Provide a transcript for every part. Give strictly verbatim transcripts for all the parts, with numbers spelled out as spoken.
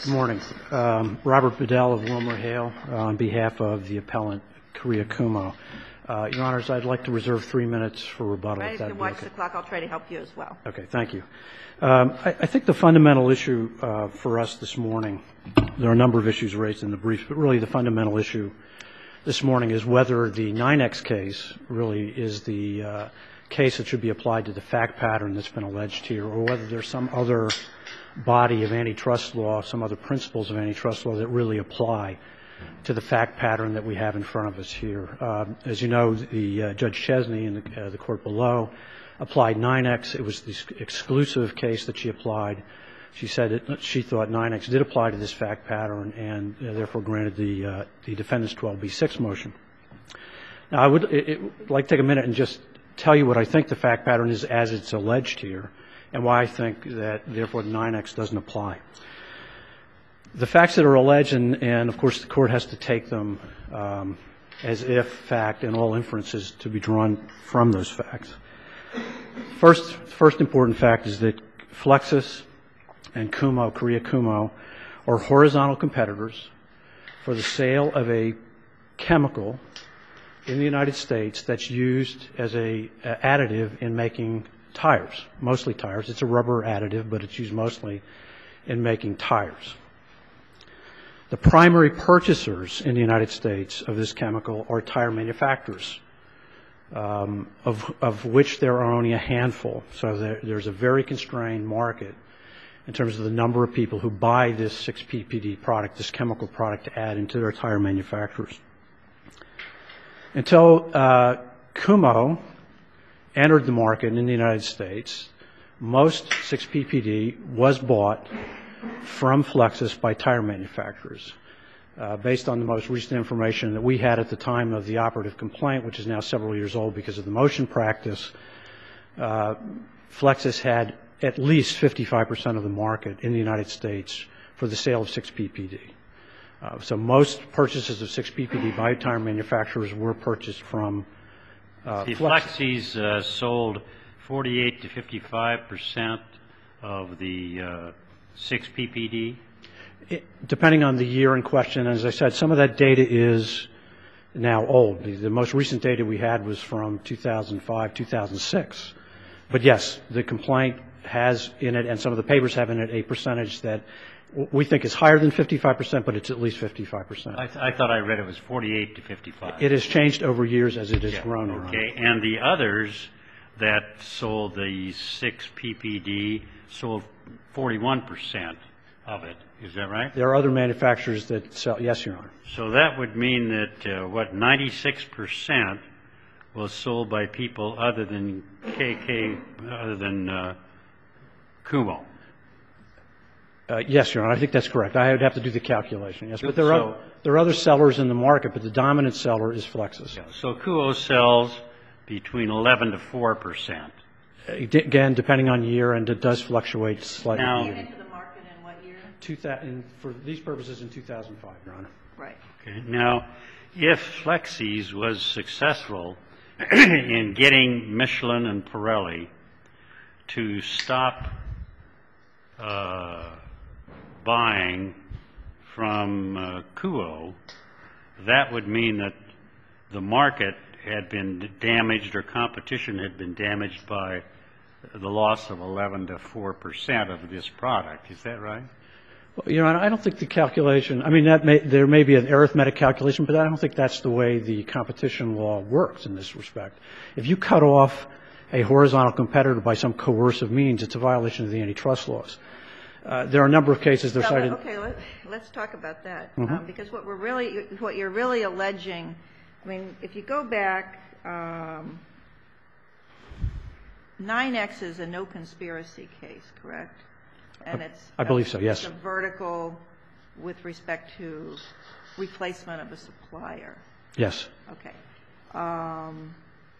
Good morning. Um, Robert Bedell of WilmerHale uh, on behalf of the appellant, Korea Kumho. Uh, Your Honors, I'd like to reserve three minutes for rebuttal. Right, if you watch okay. the clock, I'll try to help you as well. Okay, thank you. Um, I, I think the fundamental issue uh, for us this morning, there are a number of issues raised in the brief, but really the fundamental issue this morning is whether the nine X case really is the uh, case that should be applied to the fact pattern that's been alleged here, or whether there's some other body of antitrust law, some other principles of antitrust law that really apply to the fact pattern that we have in front of us here. Uh, as you know, the uh, Judge Chesney in the, uh, the court below applied nine X. It was the exclusive case that she applied. She said that she thought nine X did apply to this fact pattern and uh, therefore granted the, uh, the defendant's twelve B six motion. Now, I would it, it, like to take a minute and just tell you what I think the fact pattern is as it's alleged here, and why I think that, therefore, nine X doesn't apply. The facts that are alleged, and, and of course the court has to take them um, as if fact and all inferences to be drawn from those facts. First, first important fact is that Flexsys and Kumho, Korea Kumho, are horizontal competitors for the sale of a chemical in the United States that's used as a, a additive in making tires, mostly tires. It's a rubber additive, but it's used mostly in making tires. The primary purchasers in the United States of this chemical are tire manufacturers, um, of, of which there are only a handful. So there, there's a very constrained market in terms of the number of people who buy this six P P D product, this chemical product, to add into their tire manufacturers. Until uh, Kumho entered the market in the United States, most six P P D was bought from Flexsys by tire manufacturers. Uh, based on the most recent information that we had at the time of the operative complaint, which is now several years old because of the motion practice, uh, Flexsys had at least fifty-five percent of the market in the United States for the sale of six P P D. Uh, so most purchases of six P P D by tire manufacturers were purchased from uh, See, Flexsys. Flexsys uh, sold forty-eight to fifty-five percent of the uh, six P P D? It, depending on the year in question, as I said, some of that data is now old. The, the most recent data we had was from two thousand five, two thousand six. But yes, the complaint has in it, and some of the papers have in it, a percentage that we think is higher than fifty-five percent, but it's at least fifty-five percent. I, th I thought I read it was forty-eight to fifty-five. It has changed over years as it has yeah, grown. Okay, and the others that sold the six P P D sold forty-one percent of it. Is that right? There are other manufacturers that sell. Yes, Your Honor. So that would mean that, uh, what, ninety-six percent was sold by people other than K K, other than uh, Kumho. Uh, yes, Your Honor. I think that's correct. I would have to do the calculation. Yes, but there are, So- there are other sellers in the market, but the dominant seller is Flexsys. Yeah, so Kumho sells between eleven to four percent. Again, depending on year, and it does fluctuate slightly. Now- Came into the market in what year? Two thousand, for these purposes, in two thousand five, Your Honor. Right. Okay. Now, if Flexsys was successful in getting Michelin and Pirelli to stop uh, buying from uh, Kumho, that would mean that the market had been damaged, or competition had been damaged by the loss of eleven to four percent of this product. Is that right? Well, Your Honor, I don't think the calculation, I mean, that may, there may be an arithmetic calculation, but I don't think that's the way the competition law works in this respect. If you cut off a horizontal competitor by some coercive means, it's a violation of the antitrust laws. Uh, there are a number of cases that are So, cited. okay, let, let's talk about that. Mhm. Um, because what we're really, what you're really alleging, I mean, if you go back, um, nine X is a no conspiracy case, correct? And it's I believe so, yes. It's a vertical with respect to replacement of a supplier. Yes. Okay. Um,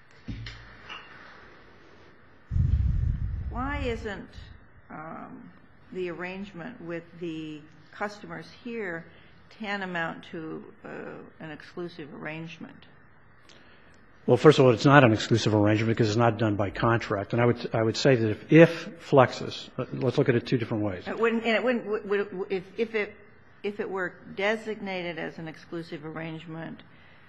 why isn't um, the arrangement with the customers here tantamount to uh, an exclusive arrangement? Well, first of all, it's not an exclusive arrangement because it's not done by contract. And I would I would say that if, if Flexus, let's look at it two different ways. It wouldn't, and it wouldn't, would, would, if, if it if it were designated as an exclusive arrangement,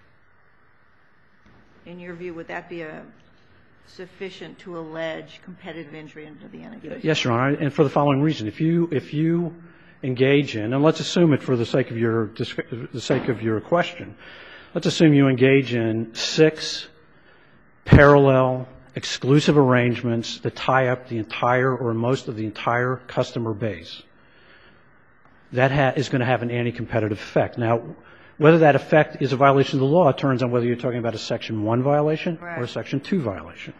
in your view, would that be a sufficient to allege competitive injury under the antitrust? Yes, Your Honor, and for the following reason: if you if you engage in, and let's assume it for the sake of your the sake of your question. Let's assume you engage in six parallel exclusive arrangements that tie up the entire or most of the entire customer base. That ha- is going to have an anti-competitive effect. Now, whether that effect is a violation of the law turns on whether you're talking about a Section one violation right. or a Section two violation.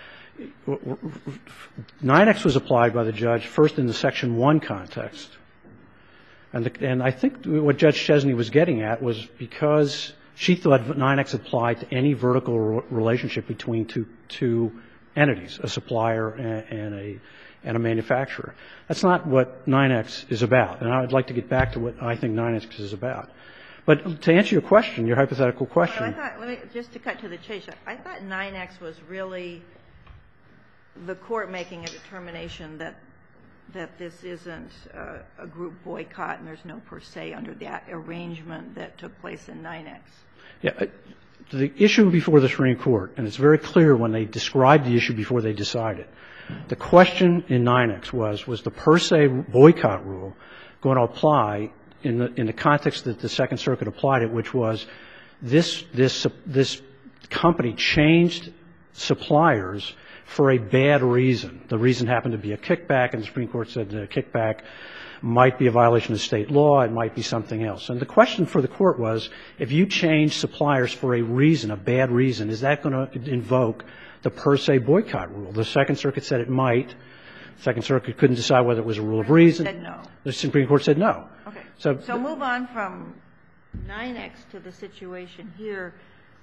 nine X was applied by the judge first in the Section one context. And, the, and I think what Judge Chesney was getting at was because she thought nine X applied to any vertical re- relationship between two, two entities, a supplier and, and, a, and a manufacturer. That's not what nine X is about. And I'd like to get back to what I think nine X is about. But to answer your question, your hypothetical question. Well, I thought, let me, just to cut to the chase, I thought nine X was really the court making a determination that that this isn't uh, a group boycott and there's no per se under that arrangement that took place in nine X. Yeah, the issue before the Supreme Court, and it's very clear when they described the issue before they decided, the question in nine X was, was the per se boycott rule going to apply in the in the context that the Second Circuit applied it, which was this this this company changed suppliers for a bad reason. The reason happened to be a kickback, and the Supreme Court said that a kickback might be a violation of state law, it might be something else. And the question for the court was, if you change suppliers for a reason, a bad reason, is that going to invoke the per se boycott rule? The Second Circuit said it might. The Second Circuit couldn't decide whether it was a rule of reason. Said no. The Supreme Court said no. Okay. So, so move on from nine X to the situation here,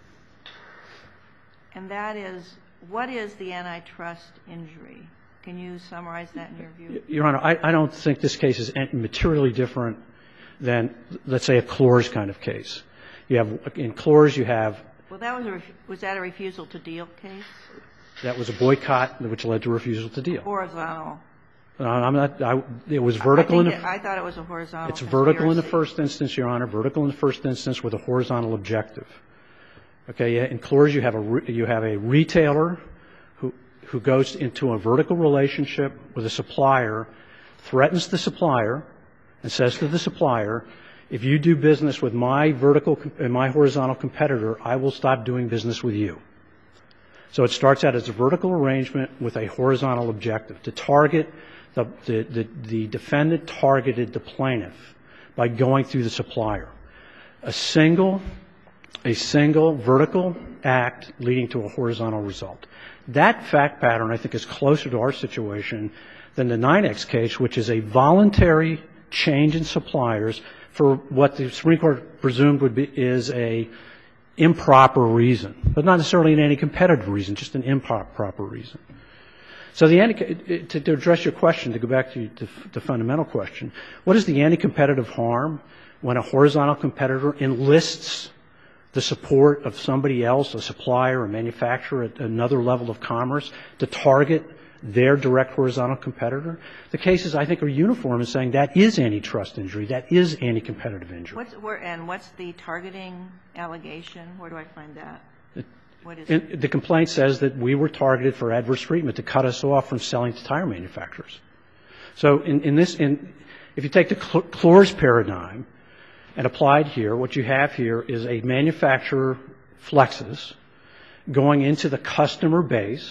and that is, what is the antitrust injury? Can you summarize that in your view? Your Honor, I, I don't think this case is materially different than, let's say, a Clores kind of case. You have, in Clores, you have. Well, that was a, was that a refusal to deal case? That was a boycott which led to refusal to deal. Horizontal. Uh, I'm not, I, it was vertical I, in think the. it, I thought it was a horizontal. It's vertical in the conspiracy. first instance, Your Honor, vertical in the first instance with a horizontal objective. Okay, in Clores, you have a, re, you have a retailer who, who goes into a vertical relationship with a supplier, threatens the supplier, and says to the supplier, if you do business with my vertical and my horizontal competitor, I will stop doing business with you. So it starts out as a vertical arrangement with a horizontal objective. To target, the, the, the, the defendant targeted the plaintiff by going through the supplier. A single, a single vertical act leading to a horizontal result. That fact pattern, I think, is closer to our situation than the nine X case, which is a voluntary change in suppliers for what the Supreme Court presumed would be is a improper reason, but not necessarily an anti-competitive reason, just an improper reason. So the anti, to, to address your question, to go back to the, the fundamental question, what is the anti-competitive harm when a horizontal competitor enlists the support of somebody else, a supplier, a manufacturer at another level of commerce, to target their direct horizontal competitor? The cases, I think, are uniform in saying that is antitrust injury, that is anti-competitive injury. What's, where, and what's the targeting allegation? Where do I find that? What is it? The complaint says that we were targeted for adverse treatment to cut us off from selling to tire manufacturers. So in, in this, in, if you take the Clores paradigm and apply it here, what you have here is a manufacturer, Flexus, going into the customer base,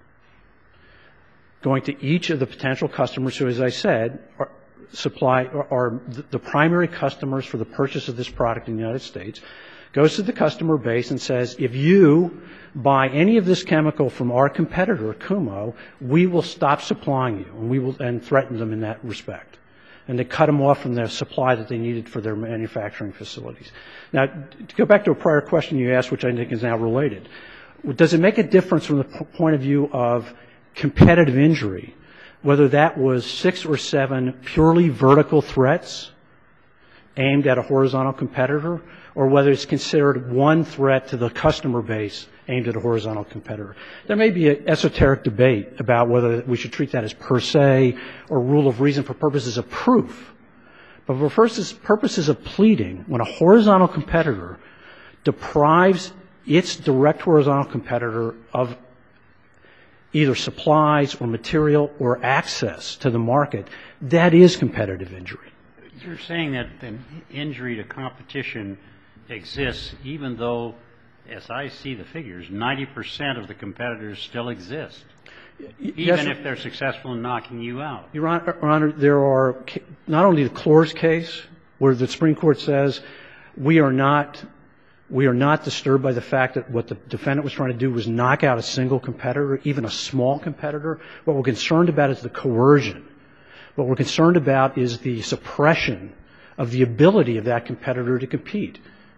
going to each of the potential customers who, as I said, are supply are, are the primary customers for the purchase of this product in the United States, goes to the customer base and says, if you buy any of this chemical from our competitor, Kumho, we will stop supplying you, and we will and threaten them in that respect. And they cut them off from their supply that they needed for their manufacturing facilities. Now, to go back to a prior question you asked, which I think is now related, does it make a difference from the point of view of competitive injury, whether that was six or seven purely vertical threats aimed at a horizontal competitor, or whether it's considered one threat to the customer base aimed at a horizontal competitor. There may be an esoteric debate about whether we should treat that as per se or rule of reason for purposes of proof. But for purposes, purposes of pleading, when a horizontal competitor deprives its direct horizontal competitor of either supplies or material or access to the market, that is competitive injury. You're saying that the injury to competition exists even though, as I see the figures, ninety percent of the competitors still exist, even yes, if they're successful in knocking you out. Your Honor, there are not only the Clores case, where the Supreme Court says we are not we are not disturbed by the fact that what the defendant was trying to do was knock out a single competitor, even a small competitor. What we're concerned about is the coercion. What we're concerned about is the suppression of the ability of that competitor to compete.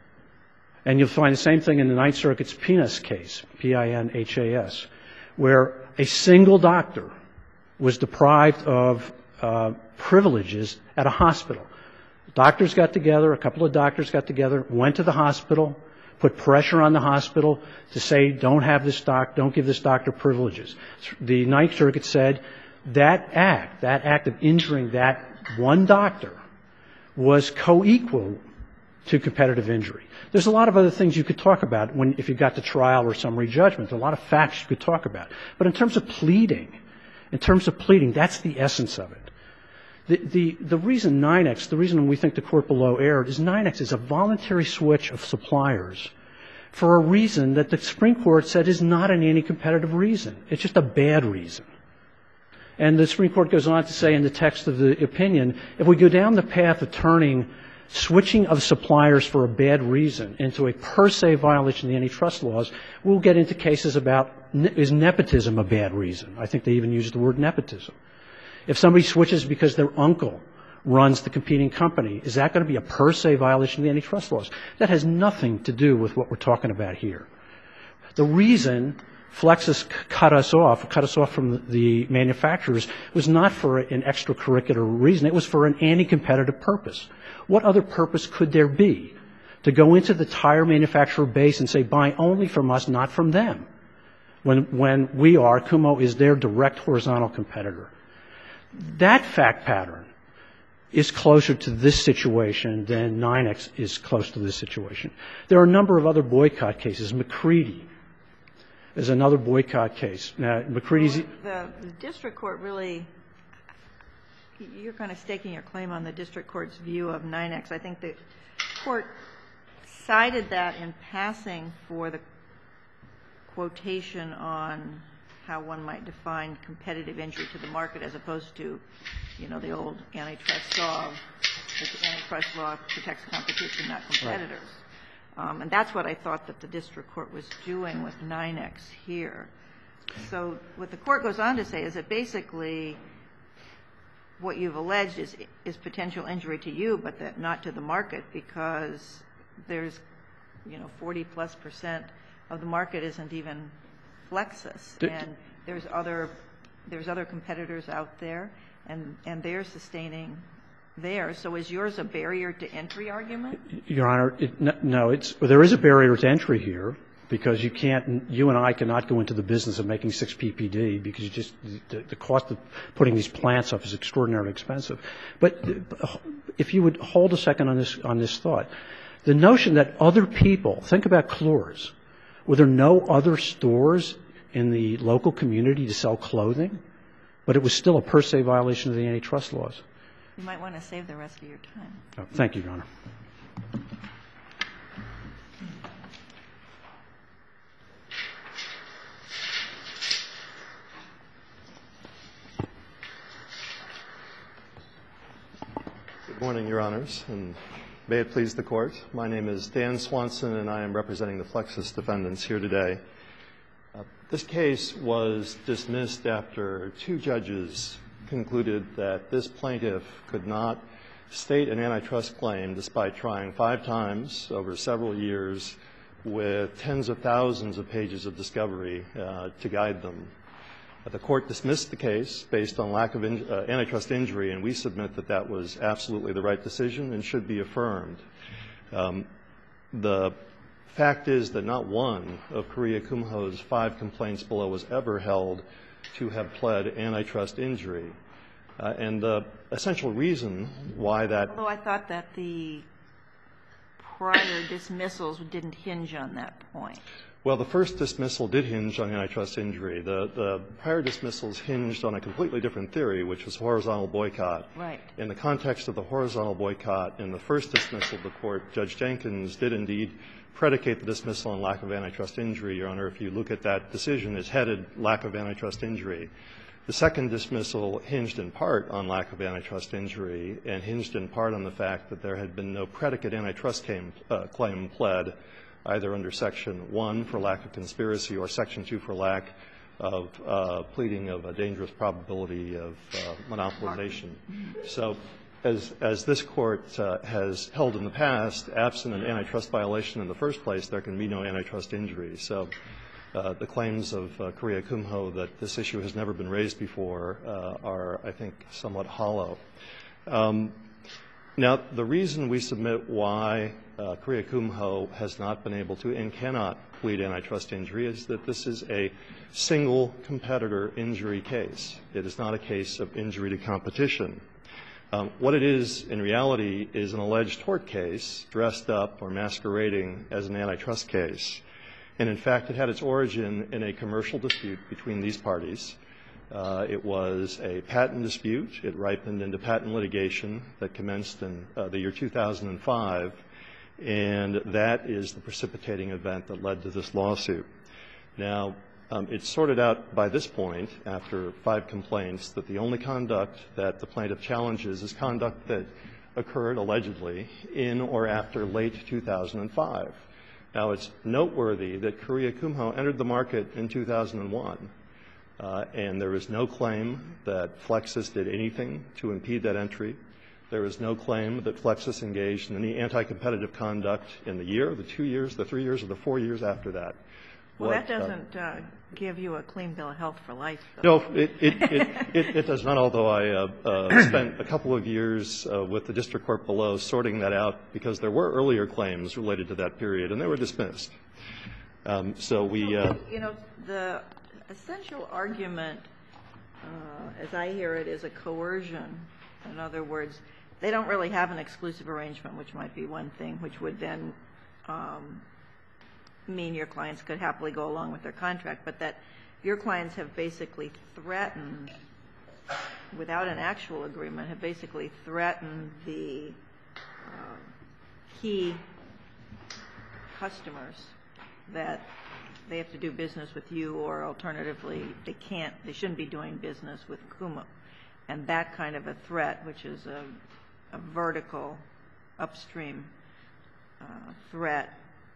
And you'll find the same thing in the Ninth Circuit's Pinas case, P I N H A S, where a single doctor was deprived of uh, privileges at a hospital. Doctors got together, a couple of doctors got together, went to the hospital, put pressure on the hospital to say, don't have this doc, don't give this doctor privileges. The Ninth Circuit said that act, that act of injuring that one doctor was co-equal to competitive injury. There's a lot of other things you could talk about when, if you got to trial or summary judgment, a lot of facts you could talk about. But in terms of pleading, in terms of pleading, that's the essence of it. The, the, the reason nine X, the reason we think the court below erred is nine X is a voluntary switch of suppliers for a reason that the Supreme Court said is not an anti-competitive reason. It's just a bad reason. And the Supreme Court goes on to say in the text of the opinion, if we go down the path of turning switching of suppliers for a bad reason into a per se violation of the antitrust laws, we'll get into cases about, is nepotism a bad reason? I think they even use the word nepotism. If somebody switches because their uncle runs the competing company, is that going to be a per se violation of the antitrust laws? That has nothing to do with what we're talking about here. The reason Flexus cut us off, cut us off from the manufacturers, was not for an extracurricular reason. It was for an anti-competitive purpose. What other purpose could there be to go into the tire manufacturer base and say, buy only from us, not from them, when, when we are, Kumho is their direct horizontal competitor? That fact pattern is closer to this situation than nine X is close to this situation. There are a number of other boycott cases. McCready is another boycott case. Now, McCready's... Well, the, the district court really, you're kind of staking your claim on the district court's view of nine X. I think the court cited that in passing for the quotation on how one might define competitive injury to the market as opposed to, you know, the old antitrust law, that the antitrust law protects competition, not competitors. Right. Um, and that's what I thought that the district court was doing with nine X here. So what the court goes on to say is that basically what you've alleged is, is potential injury to you, but that not to the market, because there's, you know, forty plus percent of the market isn't even Flexus, and there's other there's other competitors out there, and and they're sustaining theirs. So is yours a barrier to entry argument? Your Honor, it, no. It's well, there is a barrier to entry here because you can't. You and I cannot go into the business of making six P P D because you just the, the cost of putting these plants up is extraordinarily expensive. But if you would hold a second on this on this thought, the notion that other people think about Clores. Were there no other stores in the local community to sell clothing? But it was still a per se violation of the antitrust laws. You might want to save the rest of your time. Oh, thank you, Your Honor. Good morning, Your Honors, and may it please the Court. My name is Dan Swanson, and I am representing the Flexus defendants here today. Uh, this case was dismissed after two judges concluded that this plaintiff could not state an antitrust claim despite trying five times over several years with tens of thousands of pages of discovery uh, to guide them. The Court dismissed the case based on lack of in, uh, antitrust injury, and we submit that that was absolutely the right decision and should be affirmed. Um, the fact is that not one of Korea Kumho's five complaints below was ever held to have pled antitrust injury. Uh, and the essential reason why that... Although I thought that the prior dismissals didn't hinge on that point. Well, the first dismissal did hinge on antitrust injury. The, the prior dismissals hinged on a completely different theory, which was horizontal boycott. Right. In the context of the horizontal boycott, in the first dismissal of the Court, Judge Jenkins did indeed predicate the dismissal on lack of antitrust injury. Your Honor, if you look at that decision, it's headed lack of antitrust injury. The second dismissal hinged in part on lack of antitrust injury and hinged in part on the fact that there had been no predicate antitrust claim, uh, claim pled, either under Section one for lack of conspiracy or Section two for lack of uh, pleading of a dangerous probability of uh, monopolization. So as, as this Court uh, has held in the past, absent an antitrust violation in the first place, there can be no antitrust injury. So uh, the claims of uh, Korea Kumho that this issue has never been raised before uh, are, I think, somewhat hollow. Um, now, the reason we submit why uh, Korea Kumho has not been able to and cannot plead antitrust injury is that this is a single competitor injury case. It is not a case of injury to competition. Um, what it is in reality is an alleged tort case dressed up or masquerading as an antitrust case. And in fact, it had its origin in a commercial dispute between these parties. Uh, it was a patent dispute. It ripened into patent litigation that commenced in uh, the year two thousand five, and that is the precipitating event that led to this lawsuit. Now, um, it's sorted out by this point, after five complaints, that the only conduct that the plaintiff challenges is conduct that occurred allegedly in or after late two thousand five. Now, it's noteworthy that Korea Kumho entered the market in two thousand one. Uh, and there is no claim that Flexus did anything to impede that entry. There is no claim that Flexus engaged in any anti-competitive conduct in the year, the two years, the three years, or the four years after that. Well, what, that doesn't uh, give you a clean bill of health for life, though. though. No, it, it, it, it, it does not, although I uh, uh, spent a couple of years uh, with the district court below sorting that out because there were earlier claims related to that period, and they were dismissed. Um, so we... Uh, you know, the essential argument, uh, as I hear it, is a coercion. In other words, they don't really have an exclusive arrangement, which might be one thing, which would then um, mean your clients could happily go along with their contract, but that your clients have basically threatened, without an actual agreement, have basically threatened the uh, key customers that they have to do business with you, or alternatively, they can't, they shouldn't be doing business with Kumho. And that kind of a threat, which is a, a vertical, upstream uh, threat,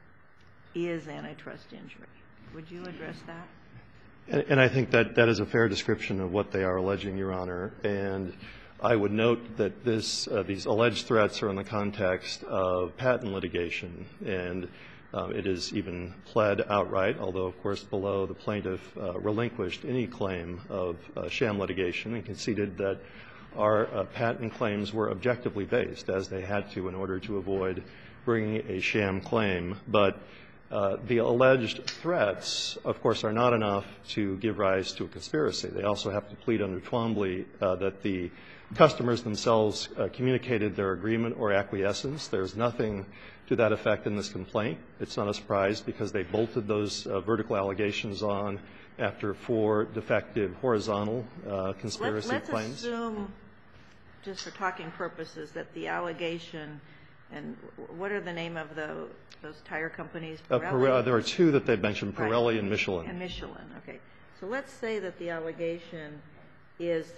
is antitrust injury. Would you address that? And, and I think that that is a fair description of what they are alleging, Your Honor. And I would note that this, uh, these alleged threats are in the context of patent litigation, and Uh, it is even pled outright, although, of course, below the plaintiff uh, relinquished any claim of uh, sham litigation and conceded that our uh, patent claims were objectively based, as they had to in order to avoid bringing a sham claim. But uh, the alleged threats, of course, are not enough to give rise to a conspiracy. They also have to plead under Twombly uh, that the customers themselves uh, communicated their agreement or acquiescence. There's nothing to that effect in this complaint. It's not a surprise because they bolted those uh, vertical allegations on after four defective horizontal uh, conspiracy Let's claims. Let's assume, just for talking purposes, that the allegation, and what are the name of the, those tire companies? Uh, Pirelli? Pirelli, there are two that they've mentioned, Pirelli Right. and Michelin. And Michelin, okay. So let's say that the allegation is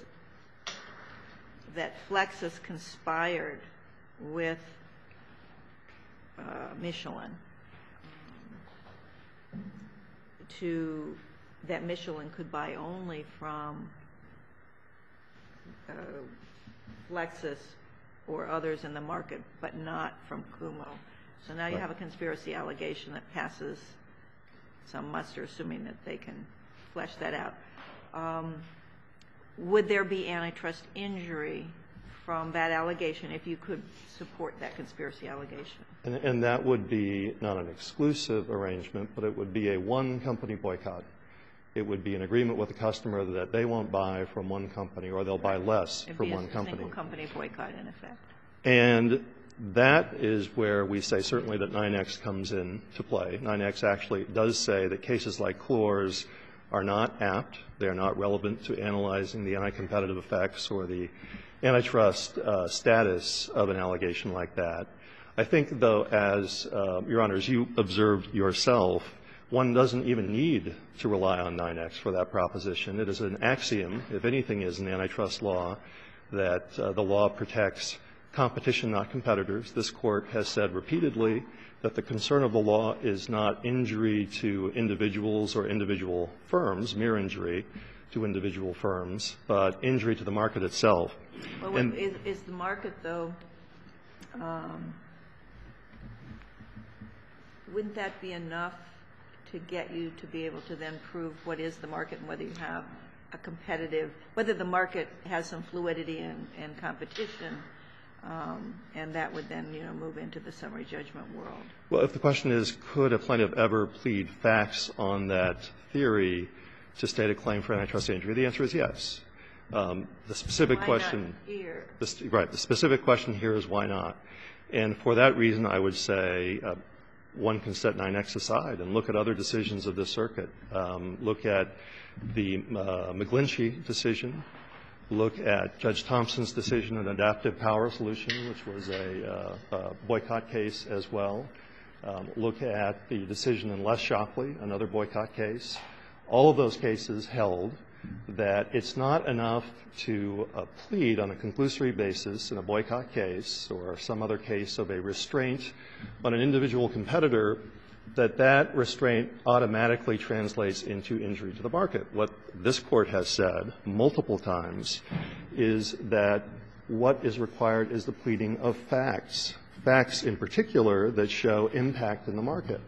that Flexus conspired with uh, Michelin to, that Michelin could buy only from uh, Flexus or others in the market, but not from Kumho. So now you Right. have a conspiracy allegation that passes some muster, assuming that they can flesh that out. um, would there be antitrust injury from that allegation if you could support that conspiracy allegation? And, and that would be not an exclusive arrangement, but it would be a one-company boycott. It would be an agreement with the customer that they won't buy from one company or they'll buy less It'd from be one a company. single company boycott, in effect. And that is where we say certainly that nine X comes in to play. nine X actually does say that cases like Clores are not apt. They are not relevant to analyzing the anti-competitive effects or the antitrust uh, status of an allegation like that. I think, though, as uh, Your Honors, you observed yourself, one doesn't even need to rely on nine X for that proposition. It is an axiom, if anything is in antitrust law, that uh, the law protects competition, not competitors. This Court has said repeatedly that the concern of the law is not injury to individuals or individual firms, mere injury to individual firms, but injury to the market itself. Well, and is, is the market, though, um, wouldn't that be enough to get you to be able to then prove what is the market and whether you have a competitive, whether the market has some fluidity and, and competition, um, and that would then, you know, move into the summary judgment world? Well, if the question is, could a plaintiff ever plead facts on that theory to state a claim for antitrust injury, the answer is yes. Um, the specific why question, not here? The, right, the specific question here is why not? And for that reason, I would say uh, one can set nine X aside and look at other decisions of this circuit. Um, look at the uh, McGlinchey decision. Look at Judge Thompson's decision in Adaptive Power Solution, which was a, uh, a boycott case as well. Um, look at the decision in Les Shockley, another boycott case. All of those cases held that it's not enough to uh, plead on a conclusory basis in a boycott case or some other case of a restraint on an individual competitor, that that restraint automatically translates into injury to the market. What this Court has said multiple times is that what is required is the pleading of facts, facts in particular that show impact in the market,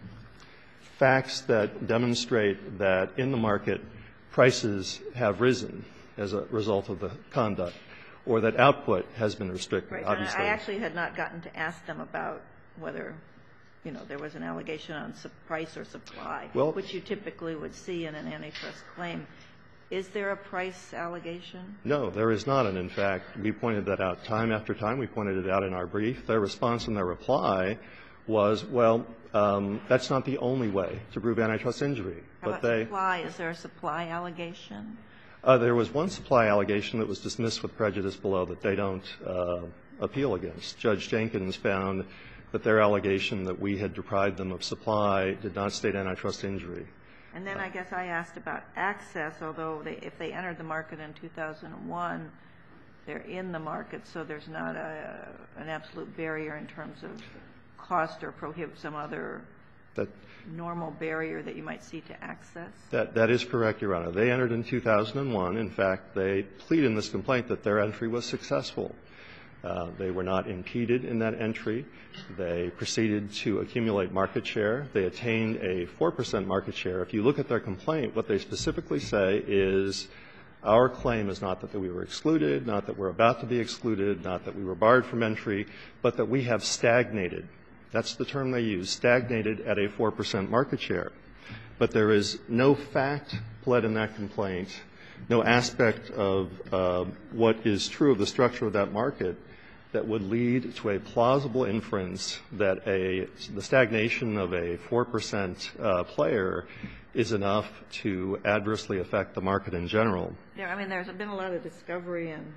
facts that demonstrate that in the market prices have risen as a result of the conduct, or that output has been restricted, Right. obviously. I actually had not gotten to ask them about whether, you know, there was an allegation on su- price or supply, Well, which you typically would see in an antitrust claim. Is there a price allegation? No, there is not. And in fact, we pointed that out time after time. We pointed it out in our brief. Their response and their reply was, well, um, that's not the only way to prove antitrust injury. How but about they, supply? Is there a supply allegation? Uh, there was one supply allegation that was dismissed with prejudice below that they don't uh, appeal against. Judge Jenkins found that their allegation that we had deprived them of supply did not state antitrust injury. And then I guess I asked about access, although they, if they entered the market in two thousand one, they're in the market, so there's not a, an absolute barrier in terms of cost or prohibit some other That, normal barrier that you might see to access? that, that is correct, Your Honor. They entered in two thousand one. In fact, they plead in this complaint that their entry was successful. Uh, they were not impeded in that entry. They proceeded to accumulate market share. They attained a four percent market share. If you look at their complaint, what they specifically say is our claim is not that we were excluded, not that we're about to be excluded, not that we were barred from entry, but that we have stagnated. That's the term they use, stagnated at a four percent market share. But there is no fact pled in that complaint, no aspect of uh, what is true of the structure of that market that would lead to a plausible inference that a, the stagnation of a four percent uh, player is enough to adversely affect the market in general. There, I mean, there's been a lot of discovery and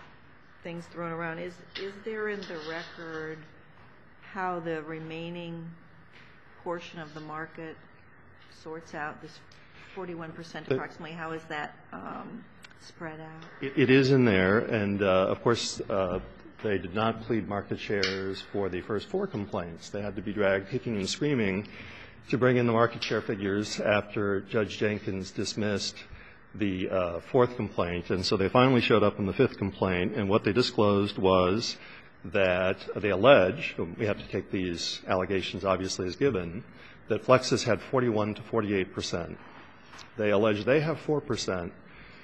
things thrown around. Is, is there in the record how the remaining portion of the market sorts out this forty-one percent approximately? How is that um, spread out? It, it is in there, and uh, of course, uh, they did not plead market shares for the first four complaints. They had to be dragged kicking and screaming to bring in the market share figures after Judge Jenkins dismissed the uh, fourth complaint. And so they finally showed up in the fifth complaint, and what they disclosed was that they allege, we have to take these allegations obviously as given, that Flexus had forty-one to forty-eight percent. They allege they have four percent,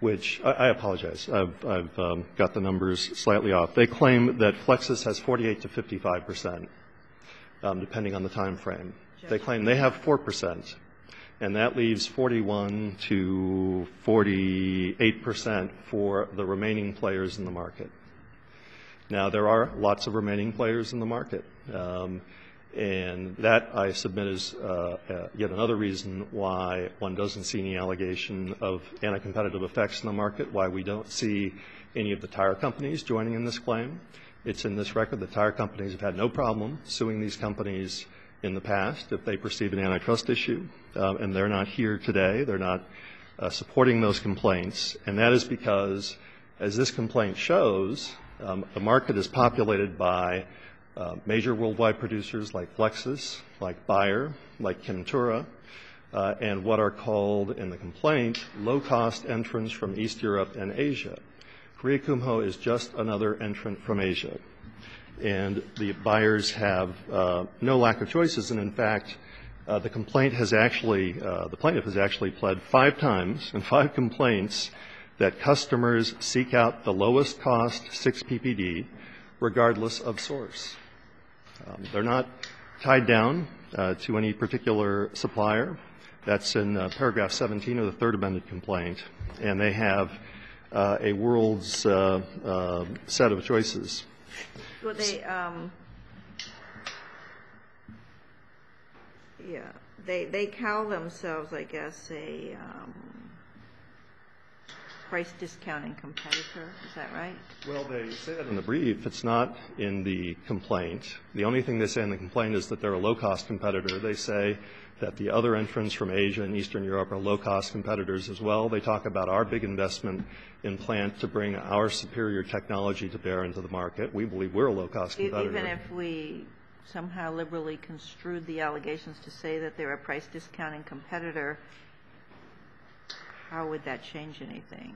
which I, I apologize. I've, I've um, got the numbers slightly off. They claim that Flexus has forty-eight to fifty-five percent, um, depending on the time frame. They claim they have four percent, and that leaves forty-one to forty-eight percent for the remaining players in the market. Now, there are lots of remaining players in the market, um, and that, I submit, is uh, uh, yet another reason why one doesn't see any allegation of anti-competitive effects in the market, why we don't see any of the tire companies joining in this claim. It's in this record. The tire companies have had no problem suing these companies in the past if they perceive an antitrust issue, uh, and they're not here today. They're not uh, supporting those complaints, and that is because, as this complaint shows, um, the market is populated by uh, major worldwide producers like Flexus, like Bayer, like Chemtura, uh, and what are called in the complaint low-cost entrants from East Europe and Asia. Korea Kumho is just another entrant from Asia. And the buyers have uh, no lack of choices, and in fact, uh, the complaint has actually, uh, the plaintiff has actually pled five times in five complaints that customers seek out the lowest cost six P P D regardless of source. Um, they're not tied down uh, to any particular supplier. That's in uh, paragraph seventeen of the third amended complaint, and they have uh, a world's uh, uh, set of choices. Well, they, um, yeah, they they call themselves, I guess, a um, price discounting competitor. Is that right? Well, they say that in the brief. It's not in the complaint. The only thing they say in the complaint is that they're a low-cost competitor. They say that the other entrants from Asia and Eastern Europe are low-cost competitors as well. They talk about our big investment in plant to bring our superior technology to bear into the market. We believe we're a low-cost competitor. Even if we somehow liberally construed the allegations to say that they're a price discounting competitor, how would that change anything?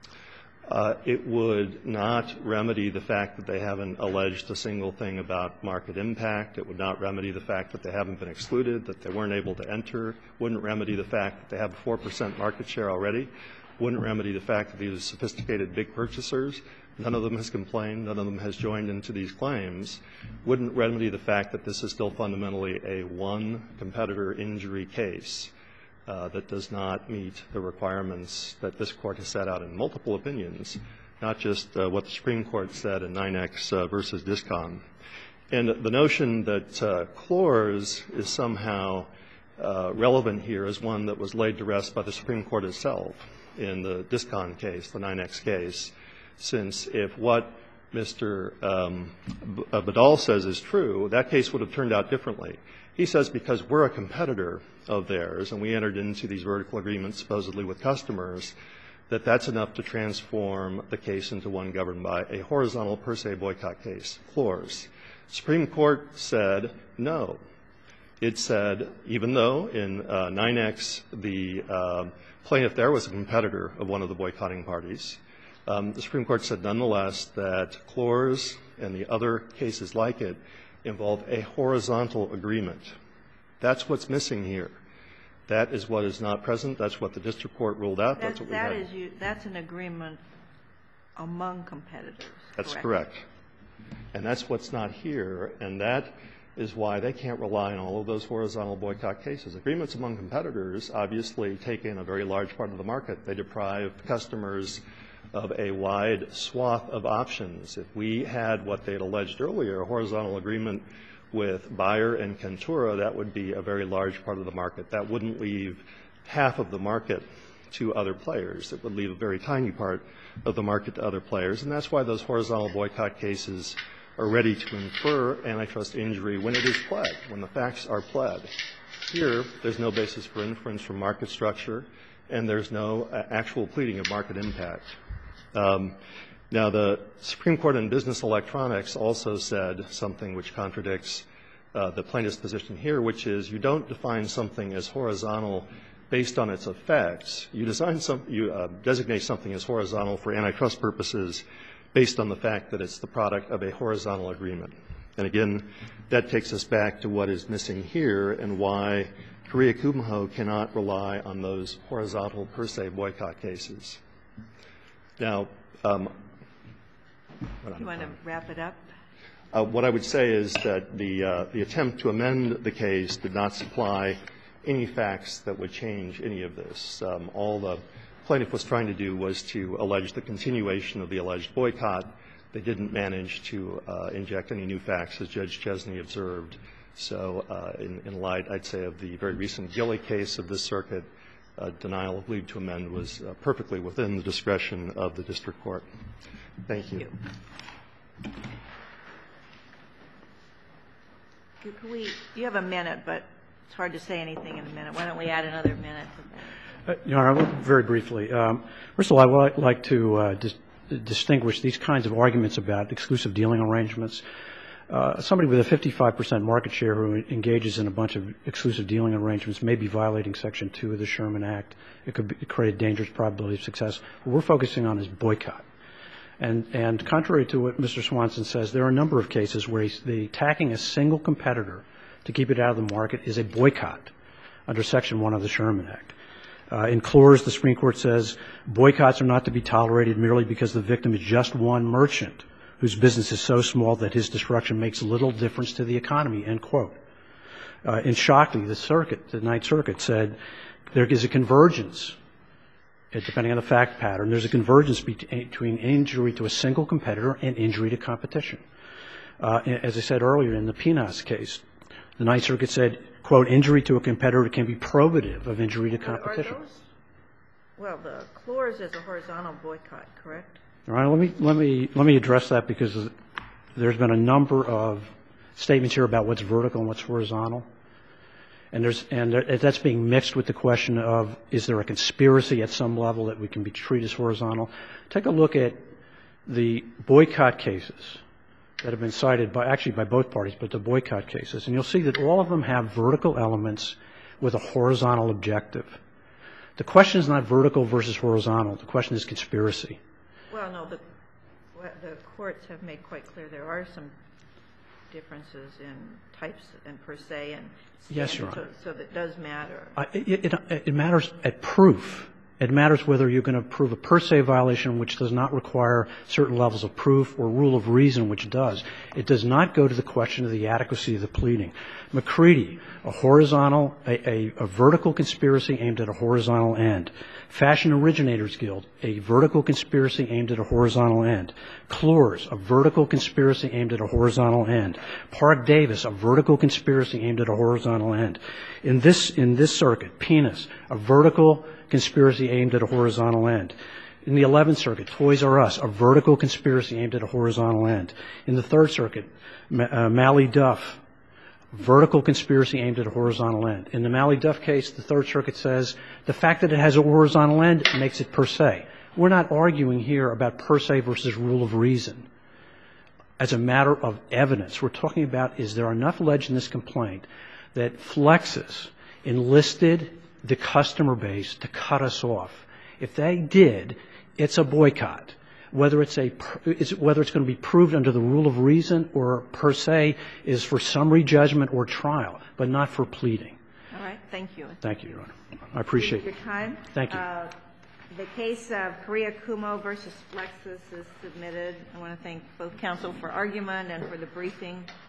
Uh, it would not remedy the fact that they haven't alleged a single thing about market impact. It would not remedy the fact that they haven't been excluded, that they weren't able to enter. Wouldn't remedy the fact that they have a four percent market share already. Wouldn't remedy the fact that these are sophisticated big purchasers. None of them has complained. None of them has joined into these claims. Wouldn't remedy the fact that this is still fundamentally a one competitor injury case. Uh, that does not meet the requirements that this Court has set out in multiple opinions, not just uh, what the Supreme Court said in nine X uh, versus Discon. And the notion that uh, Clores is somehow uh, relevant here is one that was laid to rest by the Supreme Court itself in the Discon case, the nine X case, since if what Mister Um, Badal says is true, that case would have turned out differently. He says because we're a competitor of theirs and we entered into these vertical agreements supposedly with customers, that that's enough to transform the case into one governed by a horizontal per se boycott case, Clores. Supreme Court said no. It said even though in uh, nine X the uh, plaintiff there was a competitor of one of the boycotting parties, um, the Supreme Court said nonetheless that Clores and the other cases like it involve a horizontal agreement. That's what's missing here. That is what is not present. That's what the district court ruled out. That, that's what we that had. is you, that's an agreement among competitors. That's correct. correct. And that's what's not here. And that is why they can't rely on all of those horizontal boycott cases. Agreements among competitors obviously take in a very large part of the market. They deprive customers of a wide swath of options. If we had what they had alleged earlier, a horizontal agreement with Bayer and Chemtura, that would be a very large part of the market. That wouldn't leave half of the market to other players. It would leave a very tiny part of the market to other players. And that's why those horizontal boycott cases are ready to infer antitrust injury when it is pled, when the facts are pled. Here, there's no basis for inference from market structure, and there's no uh, actual pleading of market impact. Um, now, the Supreme Court in Business Electronics also said something which contradicts uh, the plaintiff's position here, which is you don't define something as horizontal based on its effects. You, design some, you uh, designate something as horizontal for antitrust purposes based on the fact that it's the product of a horizontal agreement. And again, that takes us back to what is missing here and why Korea Kumho cannot rely on those horizontal per se boycott cases. Now, um, Do you want to wrap it up? Uh, what I would say is that the, uh, the attempt to amend the case did not supply any facts that would change any of this. Um, all the plaintiff was trying to do was to allege the continuation of the alleged boycott. They didn't manage to uh, inject any new facts, as Judge Chesney observed. So uh, in, in light, I'd say, of the very recent Gilley case of this circuit, uh, denial of leave to amend was uh, perfectly within the discretion of the district court. Thank you. Could we, you have a minute, but it's hard to say anything in a minute. Why don't we add another minute to that? Uh, Your Honor, very briefly. Um, first of all, I would like to uh, dis- distinguish these kinds of arguments about exclusive dealing arrangements. Uh, somebody with a fifty-five percent market share who engages in a bunch of exclusive dealing arrangements may be violating Section two of the Sherman Act. It could be, create a dangerous probability of success. What we're focusing on is boycott. And, and contrary to what Mister Swanson says, there are a number of cases where he's, the attacking a single competitor to keep it out of the market is a boycott under Section one of the Sherman Act. Uh, in Clores, the Supreme Court says boycotts are not to be tolerated merely because the victim is just one merchant whose business is so small that his destruction makes little difference to the economy, end quote. Uh, in Shockley, the circuit, the Ninth Circuit said there is a convergence, depending on the fact pattern, there's a convergence between injury to a single competitor and injury to competition. Uh, as I said earlier, in the Pinas case, the Ninth Circuit said, quote, injury to a competitor can be probative of injury to competition. Are those, well, the Clores is a horizontal boycott, correct? All right, let me, let me, let me address that because there's been a number of statements here about what's vertical and what's horizontal. And there's, and there, that's being mixed with the question of, is there a conspiracy at some level that we can be treated as horizontal? Take a look at the boycott cases that have been cited by, actually by both parties, but the boycott cases. And you'll see that all of them have vertical elements with a horizontal objective. The question is not vertical versus horizontal. The question is conspiracy. Well, no, the, the courts have made quite clear there are some differences in types and per se and yes, Your Honor. So, so that does matter. Uh, it, it, it matters at proof. It matters whether you're going to prove a per se violation which does not require certain levels of proof or rule of reason which does. It does not go to the question of the adequacy of the pleading. McCready, a horizontal, a, a, a vertical conspiracy aimed at a horizontal end. Fashion Originators Guild, a vertical conspiracy aimed at a horizontal end. Clores, a vertical conspiracy aimed at a horizontal end. Park Davis, a vertical conspiracy aimed at a horizontal end. In this, in this circuit, Pinas, a vertical conspiracy aimed at a horizontal end. In the Eleventh Circuit, Toys R Us, a vertical conspiracy aimed at a horizontal end. In the Third Circuit, uh, Malley Duff, vertical conspiracy aimed at a horizontal end. In the Malley Duff case, the Third Circuit says the fact that it has a horizontal end makes it per se. We're not arguing here about per se versus rule of reason. As a matter of evidence, we're talking about, is there enough alleged in this complaint that Flexus enlisted the customer base to cut us off? If they did, it's a boycott. Whether it's a whether it's going to be proved under the rule of reason or per se is for summary judgment or trial, but not for pleading. All right. Thank you. Thank you, Your Honor. I appreciate your time. Thank you. Uh, the case of Korea Kumo versus Flexus is submitted. I want to thank both counsel for argument and for the briefing.